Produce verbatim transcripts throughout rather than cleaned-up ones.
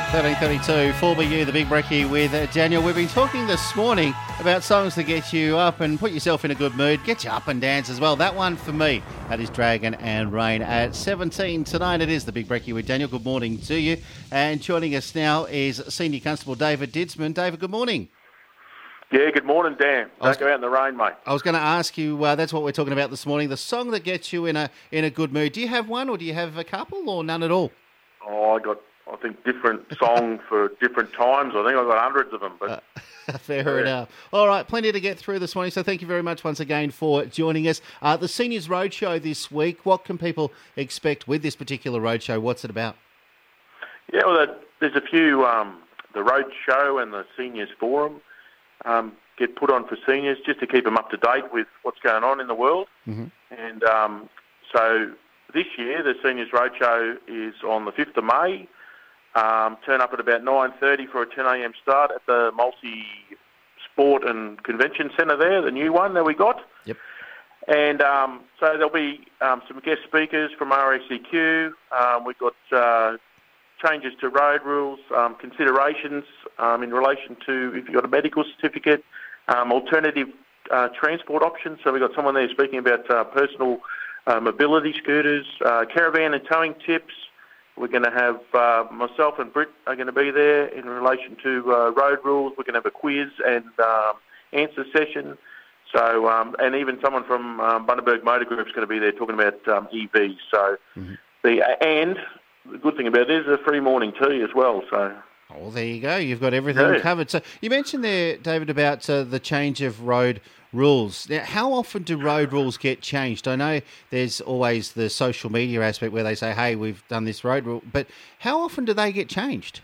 thirteen thirty-two, four B U, the Big Brekkie with uh, Daniel. We've been talking this morning about songs that get you up and put yourself in a good mood, get you up and dance as well. That one for me, that is Dragon and Rain. At seventeen tonight, it is the Big Brekkie with Daniel. Good morning to you. And joining us now is Senior Constable David Didsman. David, good morning. Yeah, good morning, Dan. Don't was, go out in the rain, mate. I was going to ask you, uh, that's what we're talking about this morning, the song that gets you in a in a good mood. Do you have one, or do you have a couple, or none at all? Oh, I got, I think, different song for different times. I think I've got hundreds of them. But uh, Fair yeah. enough. All right, plenty to get through this morning, so thank you very much once again for joining us. Uh, the Seniors Roadshow this week, what can people expect with this particular roadshow? What's it about? Yeah, well, there's a few, um, the Roadshow and the Seniors Forum um, get put on for seniors just to keep them up to date with what's going on in the world. Mm-hmm. And um, so this year, the Seniors Roadshow is on the fifth of May. Um, turn up at about nine thirty for a ten a.m. start at the Multi-Sport and Convention Centre there, the new one that we got. Yep. And um, so there'll be um, some guest speakers from R A C Q. Um, we've got uh, changes to road rules, um, considerations um, in relation to if you've got a medical certificate, um, alternative uh, transport options. So we've got someone there speaking about uh, personal uh, mobility scooters, uh, caravan and towing tips. We're going to have, uh, myself and Britt are going to be there in relation to uh, road rules. We're going to have a quiz and um, answer session. So, um, and even someone from um, Bundaberg Motor Group is going to be there talking about um, E Vs. So, mm-hmm. the and the good thing about it is a free morning tea as well. So, oh, there you go. You've got everything yeah. covered. So, you mentioned there, David, about uh, the change of road rules. Now, how often do road rules get changed? I know there's always the social media aspect where they say, hey, we've done this road rule, but how often do they get changed?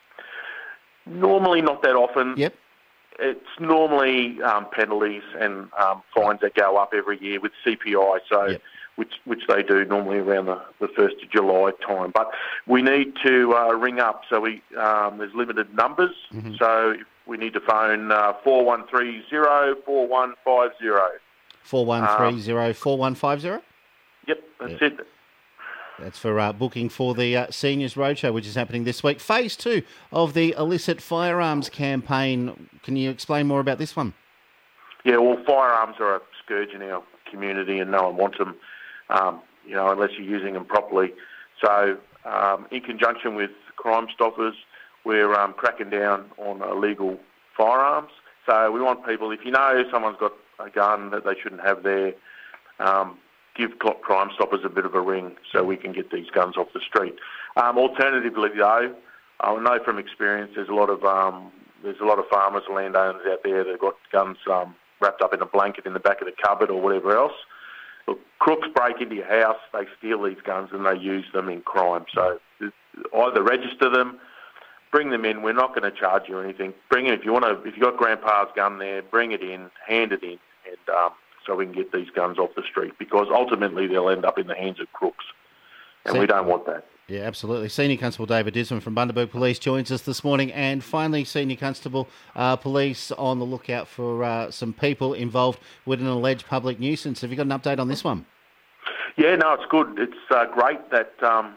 Normally not that often. Yep. It's normally um, penalties and um, fines that go up every year with C P I, so yep. which which they do normally around the, the first of July time. But we need to uh, ring up, so we um, there's limited numbers, mm-hmm. so if we need to phone uh, four one three zero, four one five zero. four one three zero, four one five zero? Yep, that's yep. it. That's for uh, booking for the uh, Seniors Roadshow, which is happening this week. Phase two of the illicit firearms campaign. Can you explain more about this one? Yeah, well, firearms are a scourge in our community and no one wants them, um, you know, unless you're using them properly. So um, in conjunction with Crime Stoppers, we're um, cracking down on illegal firearms. So we want people, if you know someone's got a gun that they shouldn't have there, um, give Crime Stoppers a bit of a ring so we can get these guns off the street. Um, alternatively, though, I know from experience there's a lot of um, there's a lot of farmers and landowners out there that have got guns um, wrapped up in a blanket in the back of the cupboard or whatever else. Look, crooks break into your house, they steal these guns and they use them in crime. So either register them, bring them in. We're not going to charge you anything. Bring it if you want to. If you got Grandpa's gun there, bring it in, hand it in, and um, so we can get these guns off the street. Because ultimately they'll end up in the hands of crooks, and See, we don't want that. Yeah, absolutely. Senior Constable David Didsman from Bundaberg Police joins us this morning, and finally, Senior Constable uh, Police on the lookout for uh, some people involved with an alleged public nuisance. Have you got an update on this one? Yeah, no, it's good. It's uh, great that um,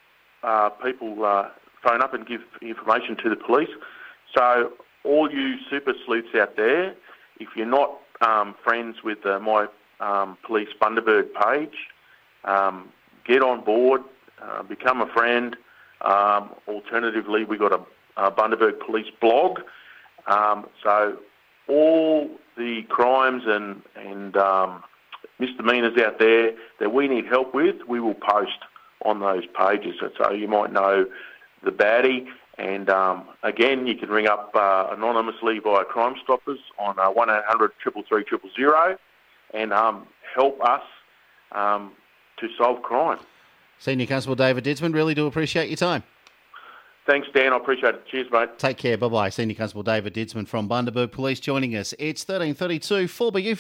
uh, people. Uh, phone up and give information to the police. So all you super sleuths out there, if you're not um, friends with uh, my um, Police Bundaberg page, um, get on board, uh, become a friend. Um, alternatively, we've got a, a Bundaberg Police blog. Um, so all the crimes and, and um, misdemeanors out there that we need help with, we will post on those pages. So you might know the baddie, and um, again, you can ring up uh, anonymously via Crime Stoppers on uh, one eight hundred, three three three, zero zero zero and um, help us um, to solve crime. Senior Constable David Didsman, really do appreciate your time. Thanks, Dan. I appreciate it. Cheers, mate. Take care. Bye-bye. Senior Constable David Didsman from Bundaberg Police joining us. It's thirteen thirty-two, four B U.